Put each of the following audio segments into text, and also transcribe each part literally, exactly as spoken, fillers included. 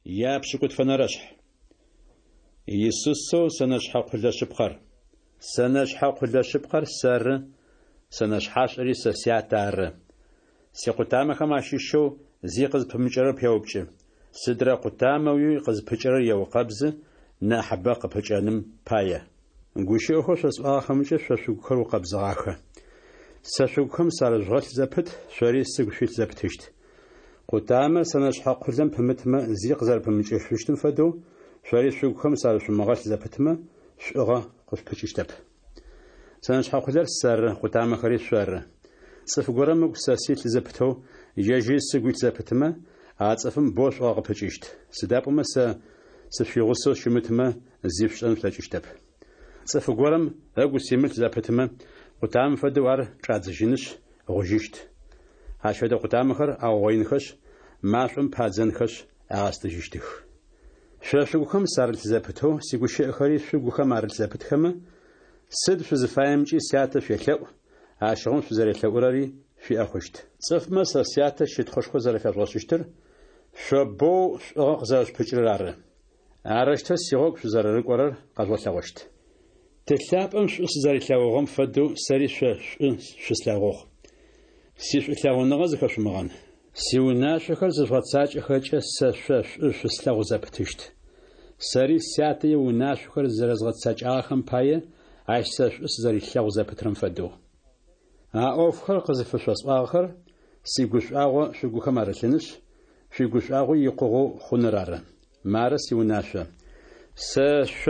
يا بشكوت فنرشح يسوسو سنشحا قل شبقر سنشحا قل شبقر سر سنشحاش ري سسياتار سيقطامة كما شيشو زي قز بمجرر بيوبج سدرا قطامة وي قز بجرر يو قبز نا حباق بجانم بايا نقوشي أخو سسؤال خمجة سسوكر وقبز غاخة سسوكم سارجغات زبت سوري سيقشيت زبتشت قطامة سنشحا قلن بمتما زي قزر بمجرشتن فدو سوري سوكم سارج مغات زبتما شغا قف بجشتب سنشحا قلر سر قطامة خريط سر سفقرم ساسيت زبتو يجي سيقوت زبتما عاطفم بوش واغ بجشت سدابما س سفيغوسو شمتما زيفشن فلاجشتب سفقرم اغو سيمت زبتما قطام فدوار قادجينش غوجشت هاشدا قطامخر او وينخش ماشم پازنخش اغاستجشتخ شاشوخم سارل زبتو سيغوشي خري شوغوخم ارل زبتخم سد فزفايمجي سياته فيخلو عاشقون فزريخلوراري في اخشت صف مسا سياته شت خوشخو زرفاشوشتر شبو غزاش بجرار عرشت سيغوك فزررقورر قازولاغشت تلابم شزريخلوغم فدو سري شش شسلاغوخ سيشلاغونغ زخشمغان سيوناشخر زفاتساج خچ سش شسلاغ زبتشت سري سياته يوناشخر زرزغتساج اخم باي عايشش زريخلوغ زبترم فدو أوفخر قزفشوس آخر سيجوش آغو شجوخ مارسينش شجوش آغو يقوغو خنرارا مارس يوناشا سش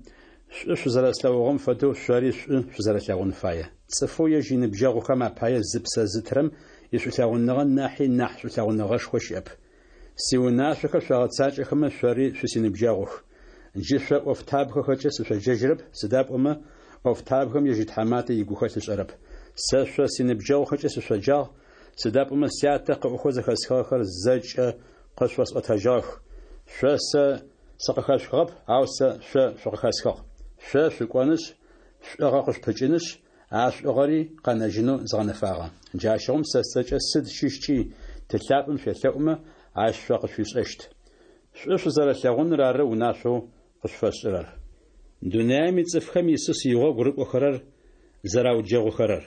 شزرسلاوغم فدو شاريش شزرسلاوغن فايا صفو يجين بجاغو كما بايا زبسا زترم يشوسلاوغن نغن ناحي ناح شوسلاوغن نغش خوشيب سيوناشا كشاغتساج خما شاري شوسين بجاغوخ جيشا اوفتابخ خجس شجرب سداب أما اوفتابخم يجي حماتي يجوخش عرب سش سينبجاو خجس شجاع سداب أما سياته قوخوز خسخر زج قشوس أتجاخ شس سقخش خب أو س ش شقخسخ ش شقانش شقاقش بجنش عاش أغري قناجنو زغنفاغا جاشوم سسج سد شيشتي تلابم في ثومة عاش شقش فيش أشت شش زرسلغون رار وناشو قشفش رار دنيا متصفخم يسوس يغو غرق وخرر زراو جغو خرر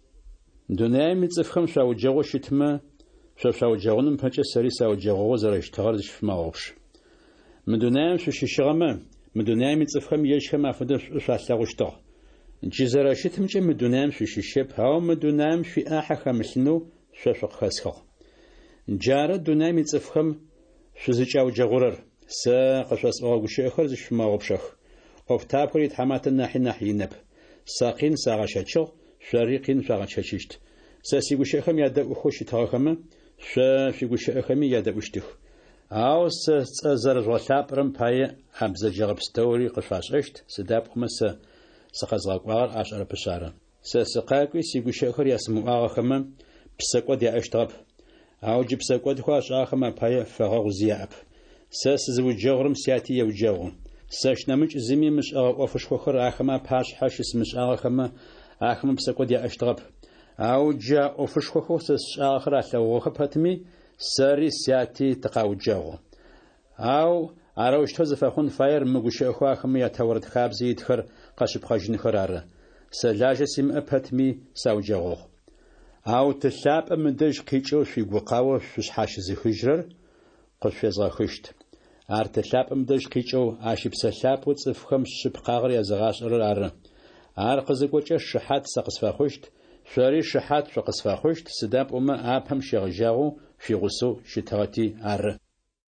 دنيا متصفخم شاو جغو شتما شاو جغونم پنچ سري ساو جغو زرش تغرش فماوش من دنيا شو شيشغما من دنيا متصفخم يشخم افدش شاسلاغشتو جزرا شتمچ من دنيا شو شيشب هاو من دنيا في احا خمسنو شفق خسخو جاره دنيا متصفخم شو زچاو جغورر س قشاس اوغشي خرج فماوبشخ اوفتاب كريت حمات الناحي ناحي نب ساقين ساغشچو شريقين شاغشچشت ساسيغوشي خم يادا اوخوشي تاخم ش فيغوشي خم يادا وشتخ او س زرزواتابرم باي ابز جغبستوري قشاششت سداب خمس سقزغاقوار اشعر بشاره سسقاقي سيغوشي خر يسمو اخم بسقو دي اشتاب او جبسقو دخواش اخم باي فغوزياب سس زوجغرم سياتي يوجغو سش نمج زمي مش اوفش خخر اخما باش حشس مش اخما اخما بسقو دي اشتاب او جا اوفش خخو سس اخر اثوخ بتمي سري سياتي تقاوجغو او اروش تزفخون فاير مغوش اخو اخما يتورد خابزي تخر قشب خجن خرار سلاج سم ابتمي ساوجغو او تلاب مدج قيچو في غقاو شش حاشز خجرر قشفزا خشت ارتلاب مدج قيچو اشب سلاب وصفخم شبقاغر يزغاشر ار ار قزقوچ شحات سقسفا خشت شاري شحات شقسفا خشت سداب أما ابهم شغجاغو في غسو شتاتي ار